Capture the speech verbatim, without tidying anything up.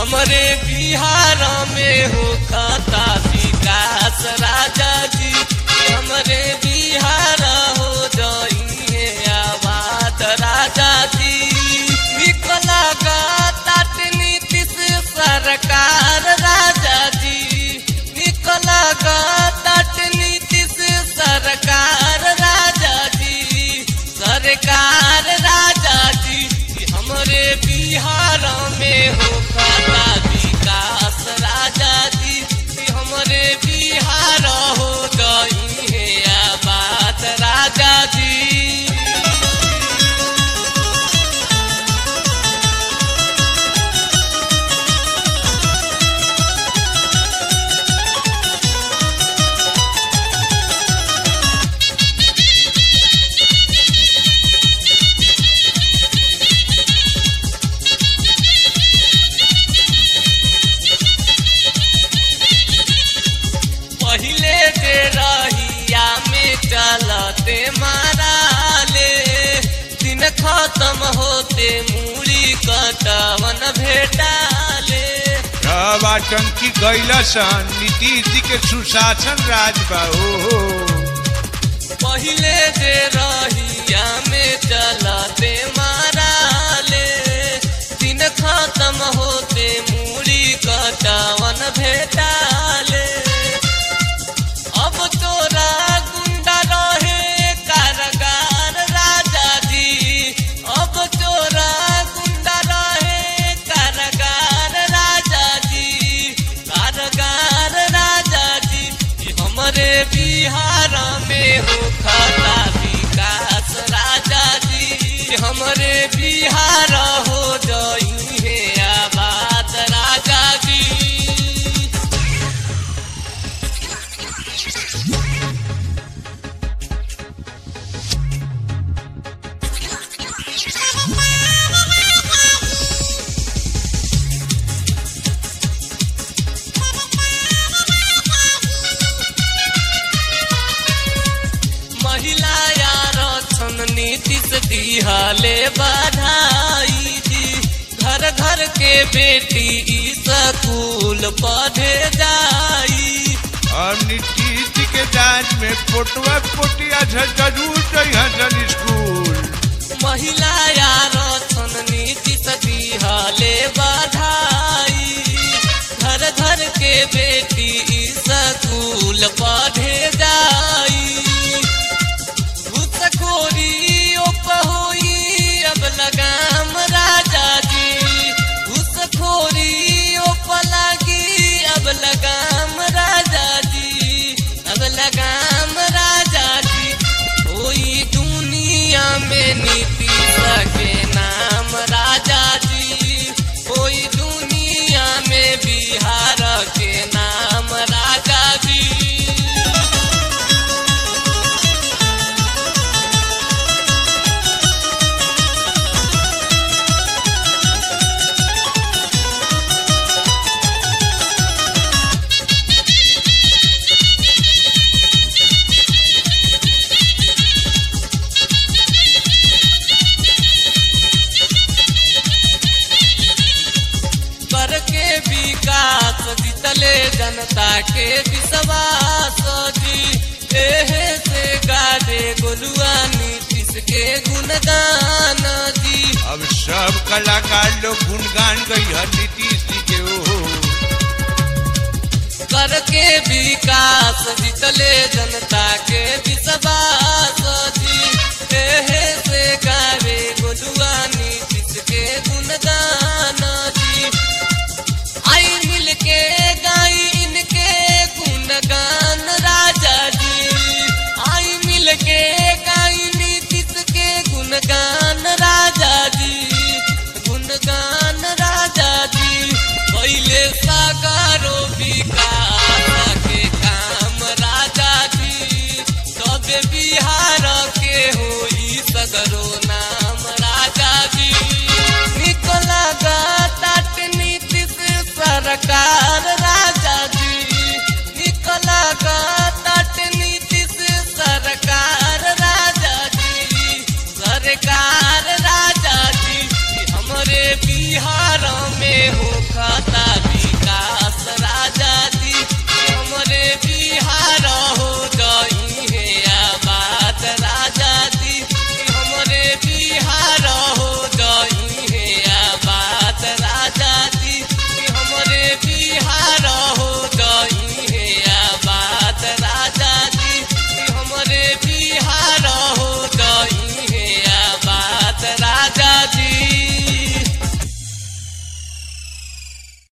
हमरे बिहार में हो खाता विकास राजा जी, हमरे बिहार हो जाइए आबाद राजा जी। निकला तात नीतीश सरकार राजा जी, निकला तात नीतीश सरकार राजा जी, सरकार राजा जी। हमरे बिहार में हो खाता विकास राजा जी, हमरे बिहार हो गई है आबाद राजा जी। पहिले के रहिया में चलते माराले, दिन खत्म होते मूड़ी कटवन भेटाले। आतंकी कैलसन नीतीश जी के सुशासन राज बा। पहिले के रहिया में चलते माराले, दिन खत्म होते मूड़ी कटवन भेटाले। अब तोरा गुंडा रहे कारगार राजा जी, अब तोरा गुंडा रहे कारगार राजा जी, कारगार राजा जी। हमरे बिहार में हो खाता विकास राजा जी, हमरे बिहार हो जाई है आबाद राजा जी। महिला आरक्षण नीतीश दिहाले बधाई जी, घर घर के बेटी स्कूल पढ़े जाई। और नीतीश जी के जांच में पोटवा पोटिया जरूर जइहन स्कूल। महिला आरक्षण नीतीश दिहाले बधाई, घर घर के बेटी स्कूल पढ़े जाई। घूसखोरी ओप होई अब लगाम राजा जी, घूसखोरी ओप लागी अब लगाम राजा जी, अब लगाम राजा जी। कोई दुनिया में नीतीश के नाम राजा जी, कोई दुनिया में बिहार के नाम राजा जी। करके विकास जीतले जनता के विश्वास जी, एहे से गावे गोलुआ नीतीश के गुणगान जी। अब सब कलाकार लोग गुणगान गई है नीतीश जी के। ओहो करके विकास जीतले जनता के विश्वास जी, एहे से गावे गोलुआ नीतीश के गुणगान जी। आई मिल के गाई इनके गुणगान राजा जी, आई मिल के गाई नीतीश के गुणगान राजा जी, गुणगान राजा जी। पहले सागरो विकास के काम राजा जी, तब बिहार के होई सगरो नाम राजा जी। निकला तात नीतीश सरकार राजा जी, निकला तात नीतीश सरकार राजा जी, सरकार